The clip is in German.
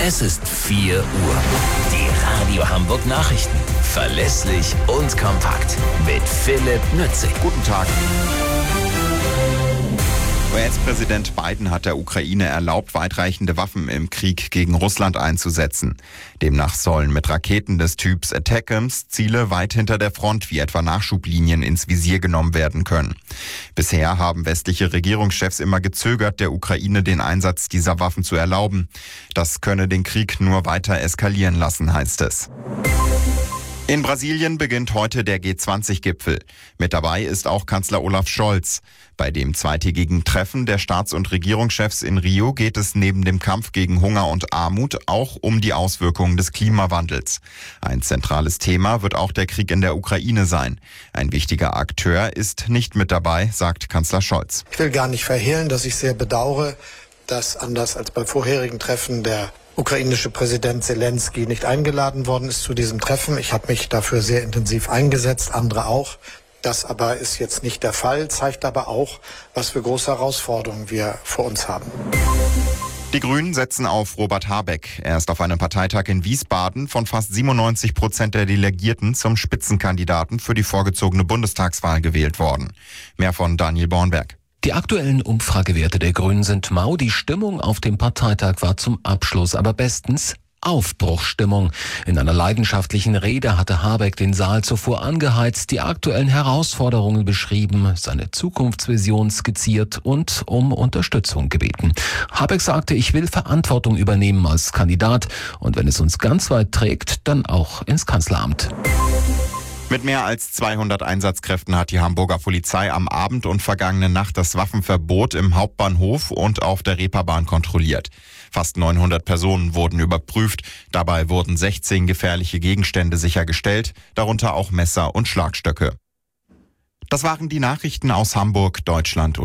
Es ist 4 Uhr. Die Radio Hamburg Nachrichten. Verlässlich und kompakt. Mit Philipp Nützig. Guten Tag. US-Präsident Biden hat der Ukraine erlaubt, weitreichende Waffen im Krieg gegen Russland einzusetzen. Demnach sollen mit Raketen des Typs ATACMS Ziele weit hinter der Front wie etwa Nachschublinien ins Visier genommen werden können. Bisher haben westliche Regierungschefs immer gezögert, der Ukraine den Einsatz dieser Waffen zu erlauben. Das könne den Krieg nur weiter eskalieren lassen, heißt es. In Brasilien beginnt heute der G20-Gipfel. Mit dabei ist auch Kanzler Olaf Scholz. Bei dem zweitägigen Treffen der Staats- und Regierungschefs in Rio geht es neben dem Kampf gegen Hunger und Armut auch um die Auswirkungen des Klimawandels. Ein zentrales Thema wird auch der Krieg in der Ukraine sein. Ein wichtiger Akteur ist nicht mit dabei, sagt Kanzler Scholz. Ich will gar nicht verhehlen, dass ich sehr bedauere, dass anders als bei vorherigen Treffen der ukrainische Präsident Zelensky nicht eingeladen worden ist zu diesem Treffen. Ich habe mich dafür sehr intensiv eingesetzt, andere auch. Das aber ist jetzt nicht der Fall, zeigt aber auch, was für große Herausforderungen wir vor uns haben. Die Grünen setzen auf Robert Habeck. Er ist auf einem Parteitag in Wiesbaden von fast 97% der Delegierten zum Spitzenkandidaten für die vorgezogene Bundestagswahl gewählt worden. Mehr von Daniel Bornberg. Die aktuellen Umfragewerte der Grünen sind mau. Die Stimmung auf dem Parteitag war zum Abschluss aber bestens Aufbruchsstimmung. In einer leidenschaftlichen Rede hatte Habeck den Saal zuvor angeheizt, die aktuellen Herausforderungen beschrieben, seine Zukunftsvision skizziert und um Unterstützung gebeten. Habeck sagte, ich will Verantwortung übernehmen als Kandidat und wenn es uns ganz weit trägt, dann auch ins Kanzleramt. Mit mehr als 200 Einsatzkräften hat die Hamburger Polizei am Abend und vergangene Nacht das Waffenverbot im Hauptbahnhof und auf der Reeperbahn kontrolliert. Fast 900 Personen wurden überprüft. Dabei wurden 16 gefährliche Gegenstände sichergestellt, darunter auch Messer und Schlagstöcke. Das waren die Nachrichten aus Hamburg, Deutschland